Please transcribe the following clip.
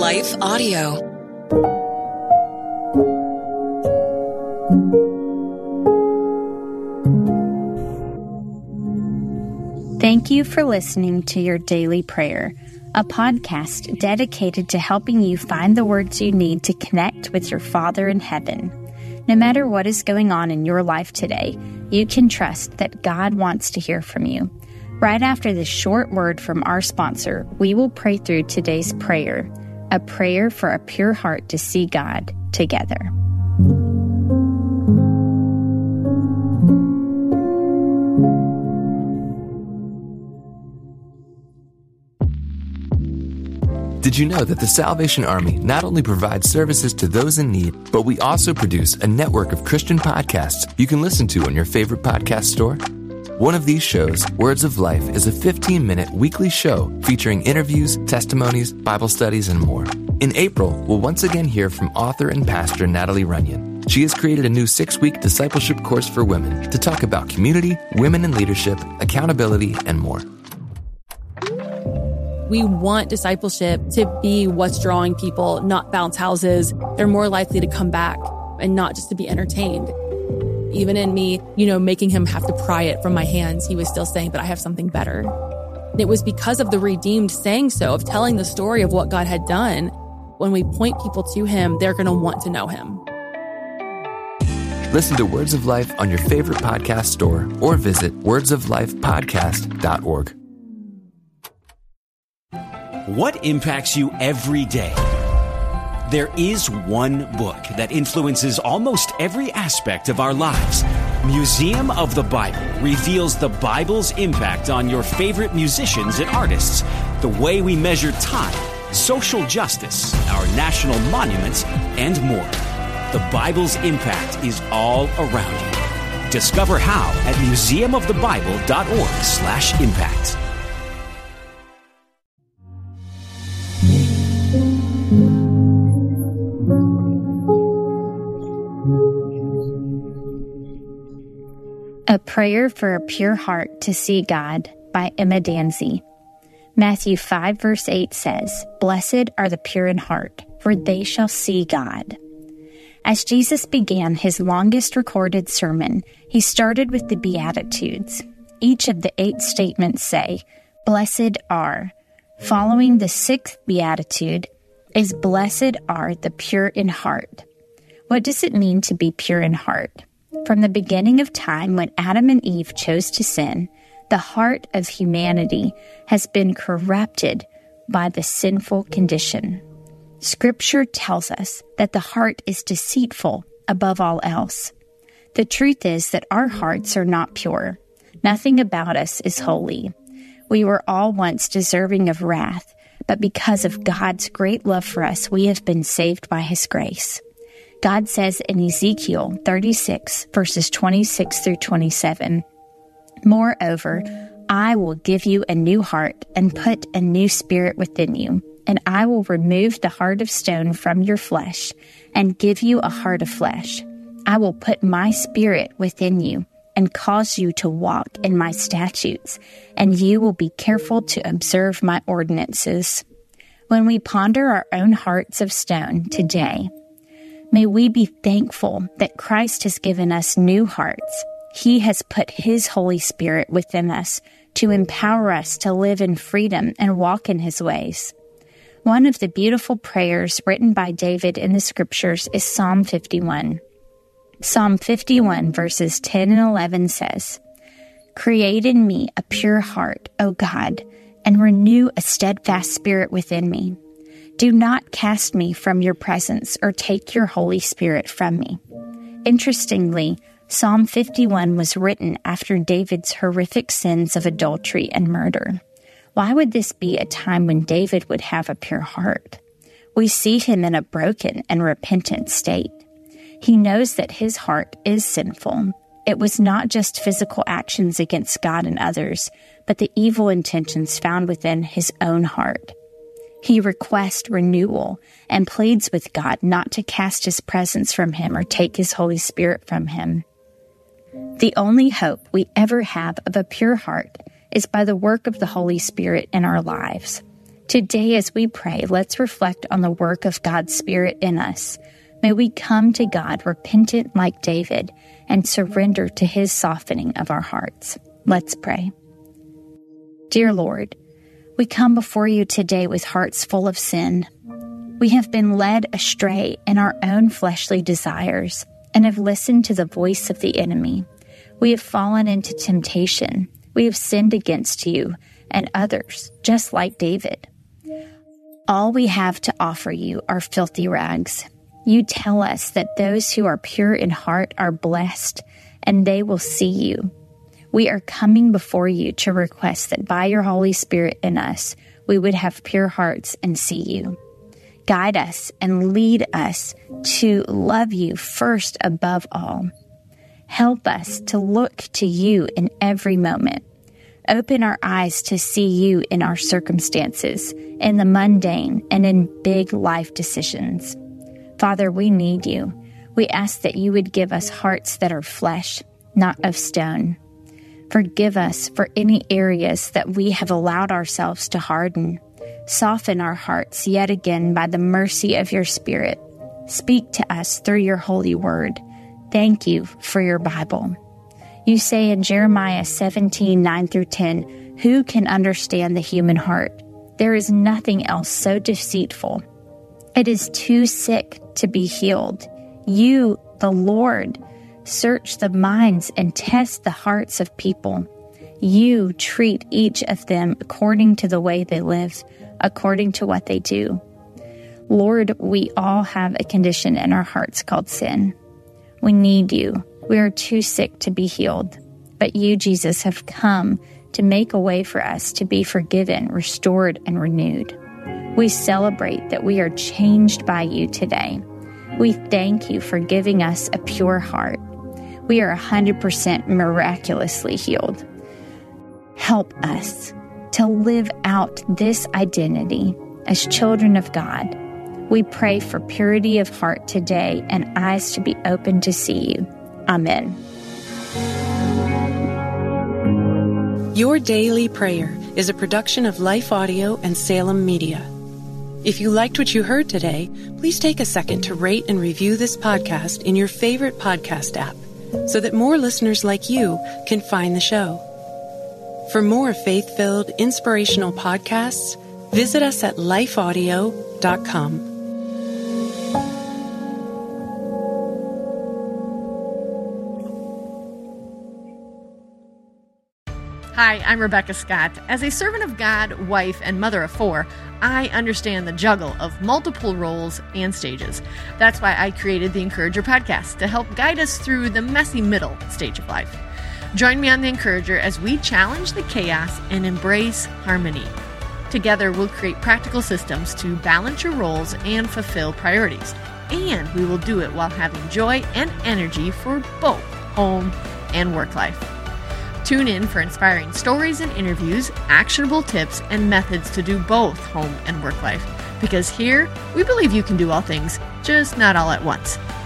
Life Audio. Thank you for listening to Your Daily Prayer, a podcast dedicated to helping you find the words you need to connect with your Father in heaven. No matter what is going on in your life today, you can trust that God wants to hear from you. Right after this short word from our sponsor, we will pray through today's prayer, a prayer for a pure heart to see God together. Did you know that the Salvation Army not only provides services to those in need, but we also produce a network of Christian podcasts you can listen to on your favorite podcast store? One of these shows, Words of Life, is a 15-minute weekly show featuring interviews, testimonies, Bible studies, and more. In April, we'll once again hear from author and pastor Natalie Runyon. She has created a new 6-week discipleship course for women to talk about community, women in leadership, accountability, and more. We want discipleship to be what's drawing people, not bounce houses. They're more likely to come back and not just to be entertained. Even in me, making him have to pry it from my hands, he was still saying, but I have something better. It was because of the redeemed saying so, of telling the story of what God had done. When we point people to him, they're going to want to know him. Listen to Words of Life on your favorite podcast store or visit wordsoflifepodcast.org. What impacts you every day? There is one book that influences almost every aspect of our lives. Museum of the Bible reveals the Bible's impact on your favorite musicians and artists, the way we measure time, social justice, our national monuments, and more. The Bible's impact is all around you. Discover how at museumofthebible.org/impact. A Prayer for a Pure Heart to See God by Emma Danzey. Matthew 5 verse 8 says, "Blessed are the pure in heart, for they shall see God." As Jesus began his longest recorded sermon, he started with the Beatitudes. Each of the 8 statements say, "Blessed are." Following the 6th Beatitude is, "Blessed are the pure in heart." What does it mean to be pure in heart? From the beginning of time, when Adam and Eve chose to sin, the heart of humanity has been corrupted by the sinful condition. Scripture tells us that the heart is deceitful above all else. The truth is that our hearts are not pure. Nothing about us is holy. We were all once deserving of wrath, but because of God's great love for us, we have been saved by his grace. God says in Ezekiel 36, verses 26 through 27, "Moreover, I will give you a new heart and put a new spirit within you, and I will remove the heart of stone from your flesh and give you a heart of flesh. I will put my spirit within you and cause you to walk in my statutes, and you will be careful to observe my ordinances." When we ponder our own hearts of stone today, may we be thankful that Christ has given us new hearts. He has put his Holy Spirit within us to empower us to live in freedom and walk in his ways. One of the beautiful prayers written by David in the Scriptures is Psalm 51. Psalm 51 verses 10 and 11 says, "Create in me a pure heart, O God, and renew a steadfast spirit within me. Do not cast me from your presence or take your Holy Spirit from me." Interestingly, Psalm 51 was written after David's horrific sins of adultery and murder. Why would this be a time when David would have a pure heart? We see him in a broken and repentant state. He knows that his heart is sinful. It was not just physical actions against God and others, but the evil intentions found within his own heart. He requests renewal and pleads with God not to cast his presence from him or take his Holy Spirit from him. The only hope we ever have of a pure heart is by the work of the Holy Spirit in our lives. Today, as we pray, let's reflect on the work of God's Spirit in us. May we come to God repentant like David and surrender to His softening of our hearts. Let's pray. Dear Lord, we come before you today with hearts full of sin. We have been led astray in our own fleshly desires and have listened to the voice of the enemy. We have fallen into temptation. We have sinned against you and others, just like David. All we have to offer you are filthy rags. You tell us that those who are pure in heart are blessed, and they will see you. We are coming before you to request that by your Holy Spirit in us, we would have pure hearts and see you. Guide us and lead us to love you first above all. Help us to look to you in every moment. Open our eyes to see you in our circumstances, in the mundane, and in big life decisions. Father, we need you. We ask that you would give us hearts that are flesh, not of stone. Forgive us for any areas that we have allowed ourselves to harden. Soften our hearts yet again by the mercy of your Spirit. Speak to us through your holy word. Thank you for your Bible. You say in Jeremiah 17:9-10, who can understand the human heart? There is nothing else so deceitful. It is too sick to be healed. You, the Lord, search the minds and test the hearts of people. You treat each of them according to the way they live, according to what they do. Lord, we all have a condition in our hearts called sin. We need you. We are too sick to be healed. But you, Jesus, have come to make a way for us to be forgiven, restored, and renewed. We celebrate that we are changed by you today. We thank you for giving us a pure heart. We are 100% miraculously healed. Help us to live out this identity as children of God. We pray for purity of heart today and eyes to be open to see you. Amen. Your Daily Prayer is a production of Life Audio and Salem Media. If you liked what you heard today, please take a second to rate and review this podcast in your favorite podcast app so that more listeners like you can find the show. For more faith-filled, inspirational podcasts, visit us at lifeaudio.com. Hi, I'm Rebecca Scott. As a servant of God, wife, and mother of four, I understand the juggle of multiple roles and stages. That's why I created the Encourager podcast to help guide us through the messy middle stage of life. Join me on the Encourager as we challenge the chaos and embrace harmony. Together, we'll create practical systems to balance your roles and fulfill priorities. And we will do it while having joy and energy for both home and work life. Tune in for inspiring stories and interviews, actionable tips, and methods to do both home and work life. Because here, we believe you can do all things, just not all at once.